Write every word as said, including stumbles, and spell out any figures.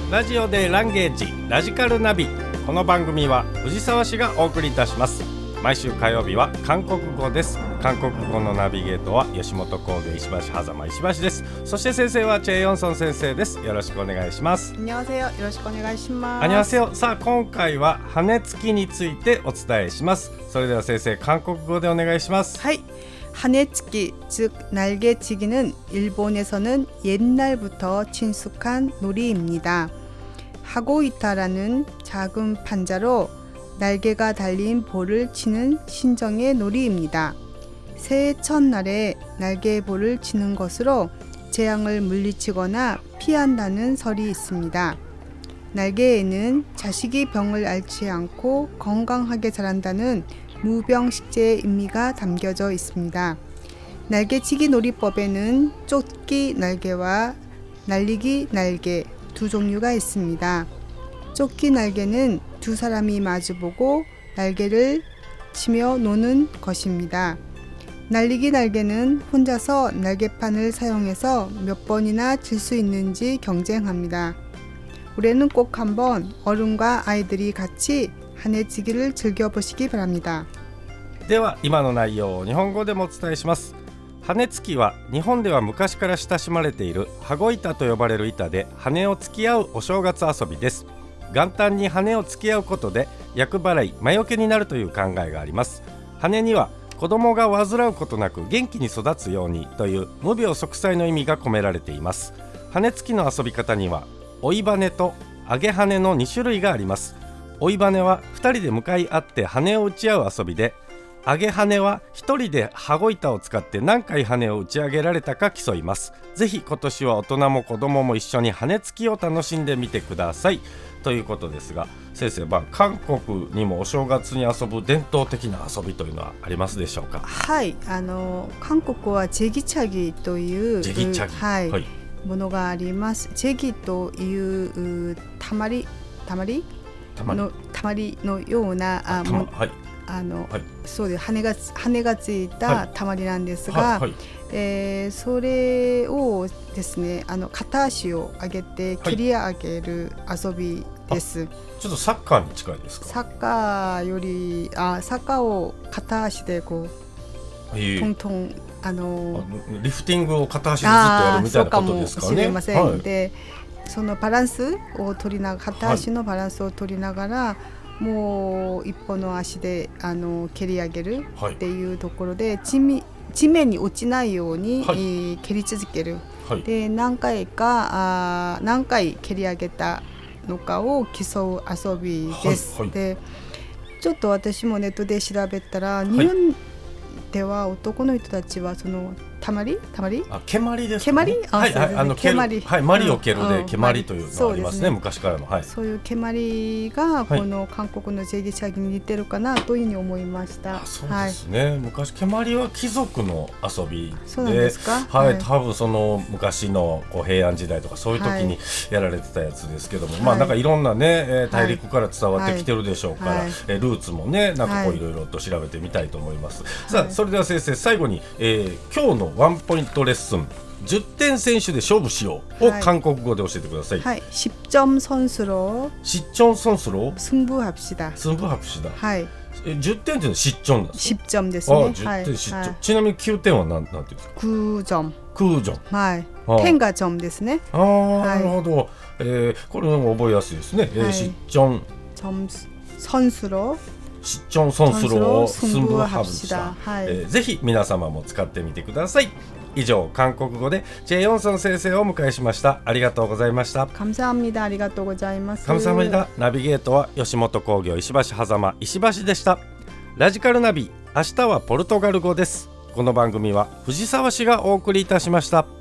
ラジオでランゲージラジカルナビ。この番組は藤沢市がお送りいたします。毎週火曜日は韓国語です。韓国語のナビゲートは吉本興業石橋狭間石橋です。そして先生はチェ・ヨンソン先生です。よろしくお願いします。 안녕하세요。よろしくお願いします。 안녕하세요。さあ今回は羽つきについてお伝えします。それでは先生、韓国語でお願いします。 はい。하네치기 즉 날개치기는 일본에서는 옛날부터 친숙한 놀이입니다. 하고 있다라는 작은 판자로 날개가 달린 볼을 치는 신정의 놀이입니다. 새해 첫날에 날개에 볼을 치는 것으로 재앙을 물리치거나 피한다는 설이 있습니다. 날개에는 자식이 병을 앓지 않고 건강하게 자란다는 무병식재의 의미가 담겨져 있습니다. 날개치기 놀이법에는 쫓기 날개와 날리기 날개 두 종류가 있습니다. 쫓기 날개는 두 사람이 마주보고 날개를 치며 노는 것입니다. 날리기 날개는 혼자서 날개판을 사용해서 몇 번이나 칠 수 있는지 경쟁합니다. 올해는 꼭 한번 어른과 아이들이 같이羽根つき를 즐겨보시기 바랍니다。 では今の内容を日本語でもお伝えします。羽つきは日本では昔から親しまれている羽子板と呼ばれる板で羽を突き合うお正月遊びです。元旦に羽を突き合うことで厄払い魔除けになるという考えがあります。羽には子供が患うことなく元気に育つようにという無病息災の意味が込められています。羽つきの遊び方には追い羽と上げ羽のに種類があります。追い羽はふたりで向かい合って羽を打ち合う遊びで、上げ羽はひとりで羽子板を使って何回羽を打ち上げられたか競います。ぜひ今年は大人も子供も一緒に羽つきを楽しんでみてくださいということですが、先生、まあ、韓国にもお正月に遊ぶ伝統的な遊びというのはありますでしょうか。 はい、あの韓国はジェギチャギというジェギチャギ、 はい、 はい、 ものがあります。ジェギというたまりたまりたまりのたまりのようなあたま、はい、 あの、 はい、 そうです。羽が羽がついたたまりなんですが、 はいはい、 えー、それをですね、あの片足を上げて蹴り上げる遊びです。はい、 ちょっとサッカーに近いですか。 サッカーよりあサッカーを片足でこう、えー、トントンあのリフティングを片足でずっとやるみたいなことですかね。 そうかもしれません。 はい、 でそのバランスを取りながら片足のバランスを取りながら、はい、もう一歩の足であの蹴り上げるっていうところで、はい、地, 地面に落ちないように、はい、えー、蹴り続ける、はい、で何回かあ何回蹴り上げたのかを競う遊びです。はいはい、でちょっと私もネットで調べたら、はい、日本では男の人たちはそのたまりたまりあ蹴鞠ですかね。蹴鞠あ、 はいはい、あの蹴鞠、はい、マリを蹴るで蹴鞠というのがありますね、うん、昔からの、はい、 そういう蹴鞠がこの韓国のジェギチャギに似てるかなというふうに思いました。 あ、そうですね、はい、昔蹴鞠は貴族の遊びで、 そうなんですか。 はい、はい、多分その昔のこう平安時代とかそういう時にやられてたやつですけども、はい、まあなんかいろんなね大陸から伝わってきてるでしょうから、はいはい、えルーツもねなんかこういろいろと調べてみたいと思います。はい、さあそれでは先生、最後に、えー、今日のワンポイントレッスンじゅってん選手で勝負しようを韓国語で教えてください。 はい、십 점 선수로 십 점 선수로 승부합시다。 승부합시다。 はい。 えじゅってんっていうのは십 점なんですか。 십 점ですね。 あ、じゅってん、십 점。はい、ちなみにきゅうてんは何、なんていうんですか。 구 점。 きゅう점。 はい。点が점ですね。 ああ、なるほど。えー、これも覚えやすいですね。えー、십 점。점 선수로。 십 점 선수로 승부합시다。はい、えー、ぜひ皆様も使ってみてください。以上、韓国語でチェ・ヨンソン先生をお迎えしました。ありがとうございました。 감사합니다。ありがとうございます。 감사합니다。ナビゲートは吉本興業石橋狭間石橋でした。ラジカルナビ、明日はポルトガル語です。この番組は藤沢市がお送りいたしました。